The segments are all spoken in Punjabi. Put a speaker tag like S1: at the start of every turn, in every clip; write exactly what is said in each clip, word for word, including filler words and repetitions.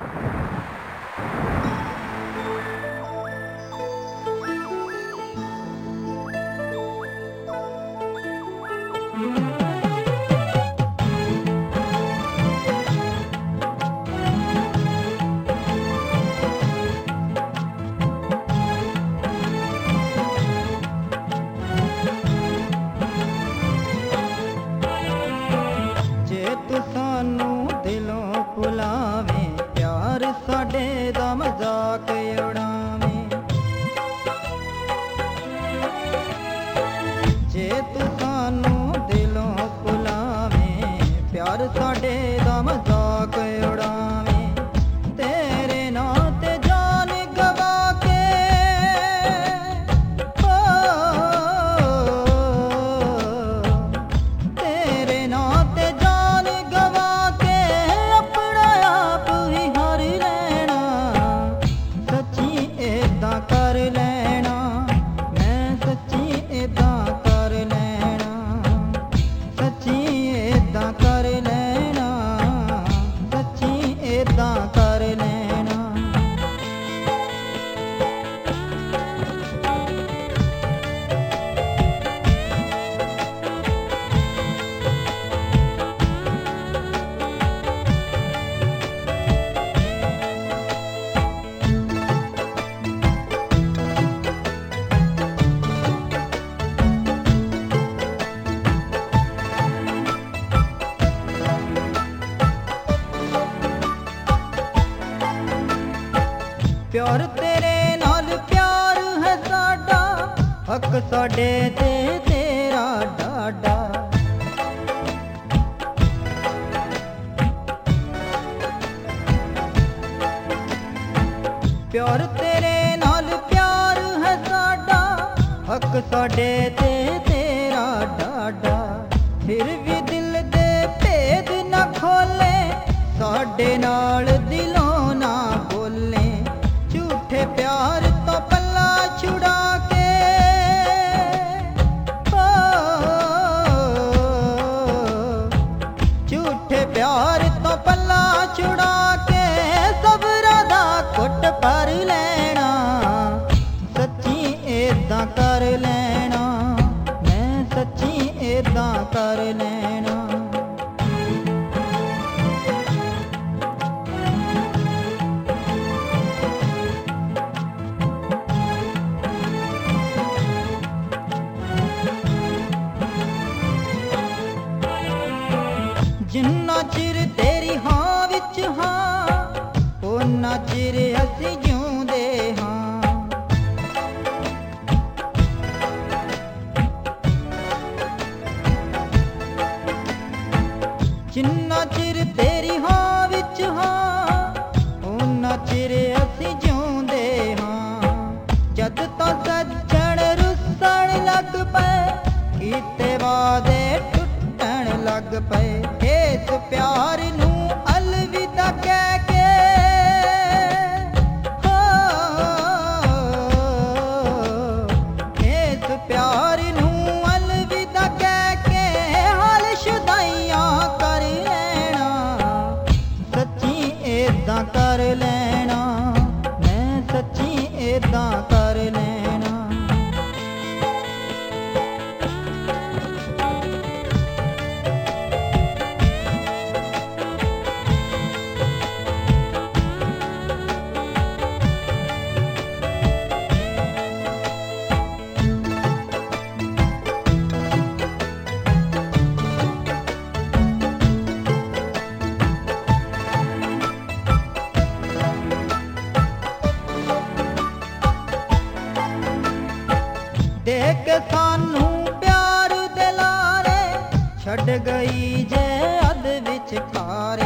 S1: ਜੇ ਤੂੰ ਸਾਨੂੰ ਦਿਲੋਂ ਭੁਲਾਵੇਂ, ਪਿਆਰ ਸਾਡੇ ਦਾ ਮਜ਼ਾਕ ਉਡਾਵੇਂ। ਜੇ ਤੂੰ ਸਾਨੂੰ ਦਿਲੋਂ ਭੁਲਾਵੇਂ, ਪਿਆਰ ਸਾਡੇ ਦਾ ਮਜ਼ਾਕ ਉਡਾਵੇਂ। ਤੇਰੇ ਨਾਂ ਤੇ ਜਾਨ ਗਵਾ ਕੇ ਓ, ਤੇਰੇ ਨਾਂ ਤੇ ਜਾਨ ਗਵਾ ਕੇ ਆਪਣਾ ਆਪ ਹੀ ਹਾਰ ਲੈਣਾ। ਸੱਚੀ ਏਦਾਂ ਕਰ ਲੈਣਾ, ਮੈਂ ਸੱਚੀ ਏਦਾਂ ਕਰ ਲੈਣਾ। ਸੱਚੀ ਏਦਾਂ ਕਰ ਲੈਣਾ, ਸੱਚੀ ਏਦਾਂ ਕਰ ਲੈਣਾ। ਪਿਆਰ ਤੇਰੇ ਨਾਲ ਪਿਆਰ ਹੈ ਸਾਡਾ, ਹੱਕ ਸਾਡੇ ਤੇ ਤੇਰਾ ਡਾਡਾ। ਪਿਆਰ ਤੇਰੇ ਨਾਲ ਪਿਆਰ ਹੈ ਸਾਡਾ, ਹੱਕ ਸਾਡੇ ਤੇ ਤੇਰਾ ਡਾਡਾ। ਫਿਰ ਵੀ ਦਿਲ ਦੇ ਭੇਦ ਨਾ ਖੋਲੇ, ਸਾਡੇ ਨਾਲ ਦਿਲੋਂ ਨਾ ਬੋਲੇ। ਝੂਠੇ ਪਿਆਰ ਤੋਂ ਪੱਲਾ ਛੁਡਾ ਕੇ ਓ, ਝੂਠੇ ਪਿਆਰ ਤੋਂ ਪੱਲਾ ਛੁਡਾ ਕੇ ਸਬਰਾਂ ਦਾ ਘੁੱਟ ਭਰ ਲੈਣਾ। ਸੱਚੀ ਏਦਾਂ ਕਰ ਲੈਣਾ, ਮੈਂ ਸੱਚੀ ਏਦਾਂ ਕਰ ਲੈਣਾ। ਜਿੰਨਾ ਚਿਰ ਤੇਰੀ ਹਾਂ ਵਿੱਚ ਹਾਂ, ਓਨਾ ਚਿਰ ਅਸੀਂ ਜਿਉਂਦੇ ਹਾਂ। ਜਿੰਨਾ ਚਿਰ ਤੇਰੀ ਹਾਂ ਵਿੱਚ ਹਾਂ, ਓਨਾ ਚਿਰ ਅਸੀਂ ਜਿਉਂਦੇ ਹਾਂ। ਜਦ ਤਾਂ ਸੱਜਣ ਰੁੱਸਣ ਲੱਗ ਪਏ, ਕੀਤੇ ਵਾਦੇ ਟੁੱਟਣ ਲੱਗ ਪਏ। ਇਸ ਪਿਆਰ ਨੂੰ ਅਲਵਿਦਾ ਕਹਿ ਕੇ ਹੋ, ਇਸ ਪਿਆਰ ਨੂੰ ਅਲਵਿਦਾ ਕਹਿ ਕੇ ਹਾਲ ਸ਼ੁਦਾਈਆਂ ਕਰ ਲੈਣਾ। ਸੱਚੀ ਏਦਾਂ ਕਰ ਲੈਣਾ, ਮੈਂ ਸੱਚੀ ਏਦਾਂ ਕਰ ਲੈਣਾ। ਦੇਖ ਸਾਨੂੰ ਪਿਆਰ ਦੇ ਲਾਰੇ, ਛੱਡ ਗਈ ਜੇ ਅੱਧ ਵਿਚਕਾਰੇ।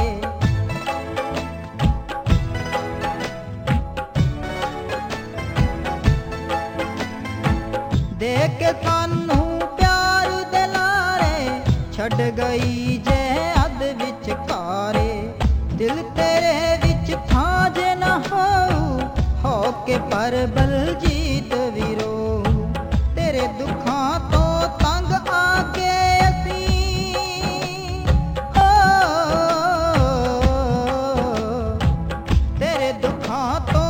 S1: ਦੇਖ ਸਾਨੂੰ ਪਿਆਰ ਦੇ ਲਾਰੇ, ਛੱਡ ਗਈ ਜੇ ਅੱਧ ਵਿਚਕਾਰੇ। ਦਿਲ ਤੇਰੇ ਵਿੱਚ ਥਾਂ ਜੇ ਨਾ ਹੋਊ, ਹੋ ਕੇ ਪਰ ਬਲਜੀਤ ਵੀਰੋ। ਤੇਰੇ ਦੁੱਖਾਂ ਤੋਂ ਤੰਗ ਆ ਕੇ ਅਸੀਂ ਓ, ਦੁੱਖਾਂ ਤੋਂ